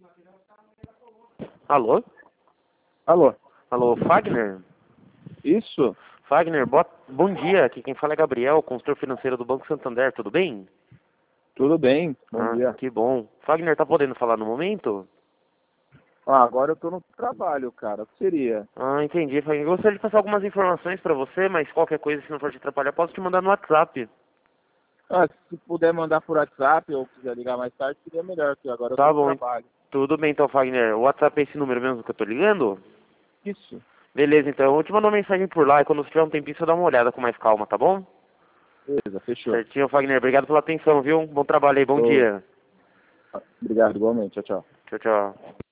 Alô? Alô? Alô, Fagner? Isso? Fagner, bom dia. Aqui quem fala é Gabriel, consultor financeiro do Banco Santander. Tudo bem? Tudo bem? Bom dia. Que bom. Fagner, tá podendo falar no momento? Agora eu tô no trabalho, cara. O que seria? Entendi, Fagner. Eu gostaria de passar algumas informações pra você, mas qualquer coisa, se não for te atrapalhar, posso te mandar no WhatsApp. Se puder mandar por WhatsApp ou quiser ligar mais tarde, seria melhor, porque agora eu tô Tá no bom. trabalho. Tudo bem então, Fagner. O WhatsApp é esse número mesmo que eu tô ligando? Isso. Beleza, então. Eu te mando uma mensagem por lá e quando você tiver um tempinho, você dá uma olhada com mais calma, tá bom? Beleza, fechou. Certinho, Fagner. Obrigado pela atenção, viu? Bom trabalho aí, bom dia. Obrigado, igualmente. Tchau, tchau. Tchau, tchau.